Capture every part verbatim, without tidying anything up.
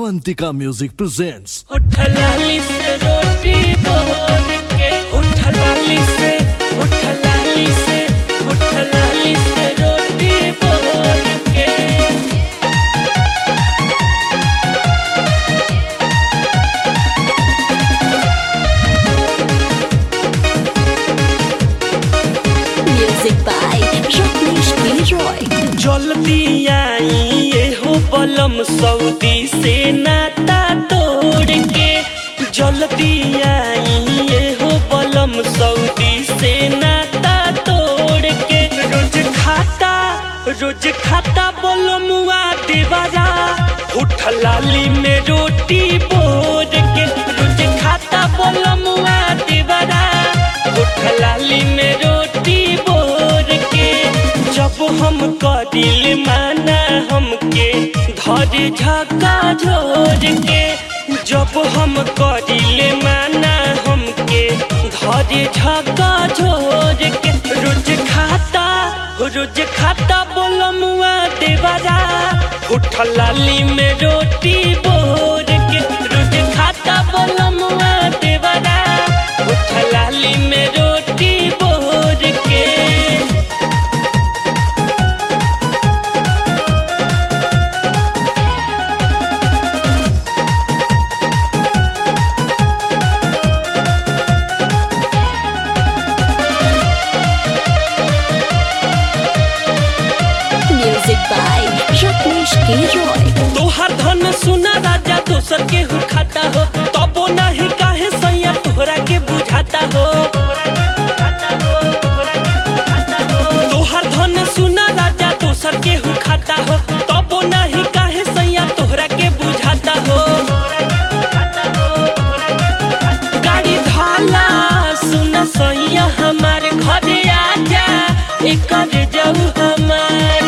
Avantika Music presents उठलाली से रोटी बोल के उठलाली से उठलाली से उठलाली से रोटी बोल के Music by Rajneesh Leroy. जल्दी आई ये हो बलम सऊदी से नाता तोड़ के जल्दी आई ये हो बलम सऊदी से नाता तोड़ के रोज खाता रोज खाता बलमुआ देवारा उठलाली में रोटी बोर के रोज खाता बलमुआ देवारा उठलाली में रोटी बोर के जब हम कदिल माना हमके धर झका झोर के जब हम कदिल माना हमके धर झका झोर के रोज खाता रोज खाता बोलमुआ देवारा उठलाली में रोटी बोर के रोज खाता बोलमुआ देवारा उठलाली में रोटी बोर के Music by Rajneesh Leroy. तोहर धन सुना राजा दोसर के हु खाता हो तबो नहीं काहे सैया तोहरा के बुझाता हो तोहर धन सुना राजा दोसर के हु खाता हो तबो नहीं काहे सैया तोहरा के बुझाता हो गाड़ी धाला सुना सैया हमारे घरे आजा एकर जाऊ हमार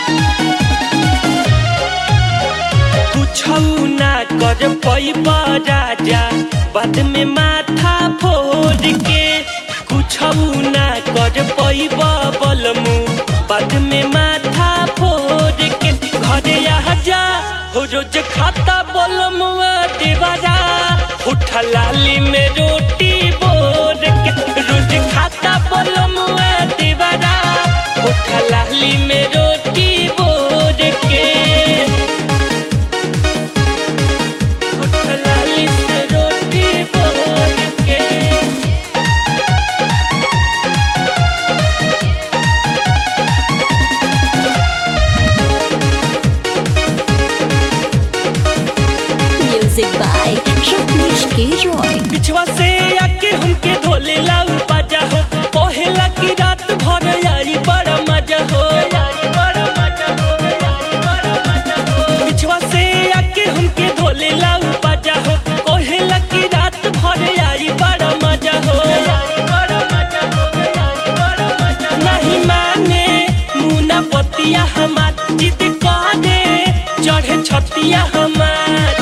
कुछौ ना कर पैबा राजा बाद में माथा फोड़ के कुछौ ना कर पैबा बलमु बाद में माथा फोड़ के घरे आजा हो रोज खाता बलमुआ देवारा उठलाली में रोटी बोर के रोज खाता बलमुआ देवारा उठलाली में रोटी बोर के उठलाली से रोटी बोल के Music by Rajneesh Leroy. पिछवा से आके हमके धोले लाऊ बाजा हो पहला की रात भर यारी बड़ा मजा हो यारी बड़ा मजा हो यारी बड़ा मजा हो पिछवा से आके हमके धोले लाऊ बाजा हो पहला की रात भर यारी बड़ा मजा हो यारी बड़ा मजा हो यारी बड़ा मजा नहीं माने मुना पतिया हमार जिद काने चढ़े छतिया हमार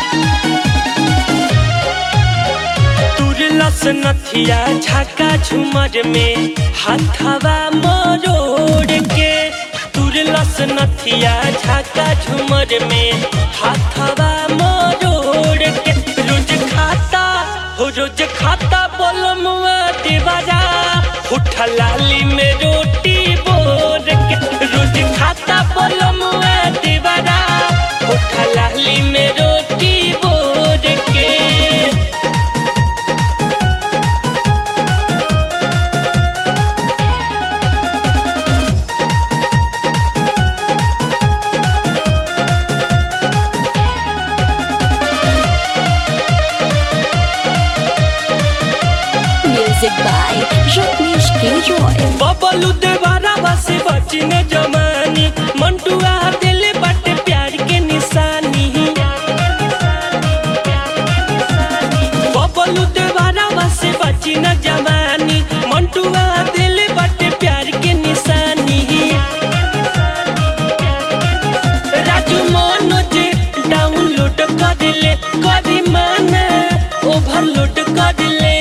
तुरलस नथिया झाका झुमर में हाथवा मरोड़ के तुरलस नथिया झाका झुमर में हाथवा मरोड़ के रोज खाता हो रोज खाता बोलमुआ देवारा उठलाली में रोटी बोर के रोज खाता बोलमुआ देवारा उठलाली में रोटी बोर के Music by Rajneesh Leroy. Bablu देवारा बसे बचिन जमानी मंटुआ दिले बाटे प्यार के निशानी बबलू देवारा बसे बचिन जमानी मंटुआ दिले बाटे प्यार के निशानी राजू मनोज डाउनलोड कर ले करी माना ओवरलोड कर ले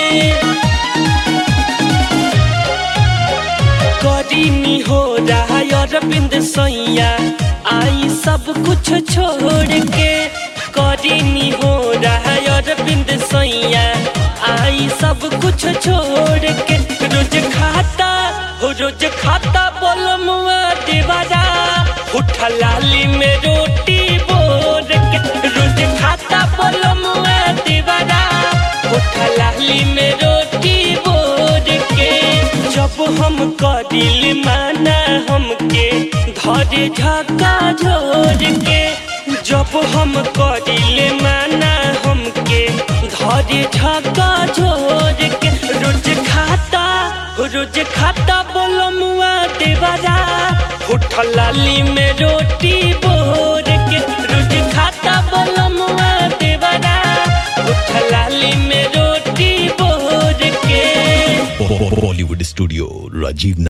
करीनी हो रहा अरविंद सैया आई सब कुछ छोड़ के करीनी हो रहा अरविंद सैया आई सब कुछ छोड़ के रोज खाता हो रोज खाता बोलमुआ देवारा उठा लाली में रोटी बोर के रोज खाता बोलमुआ देवारा उठा लाली में रोटी बोर के जब हम करिल माना हमके धरे झका झोर के जब हम करिल माना हमके धरे झका झोर के रोज खाता रोज खाता बोलमुआ देवारा उठा लाली में रोटी बोर के रोज खाता बोलमुआ देवारा उठा लाली में रोटी बोर के Bollywood Studio, Rajiv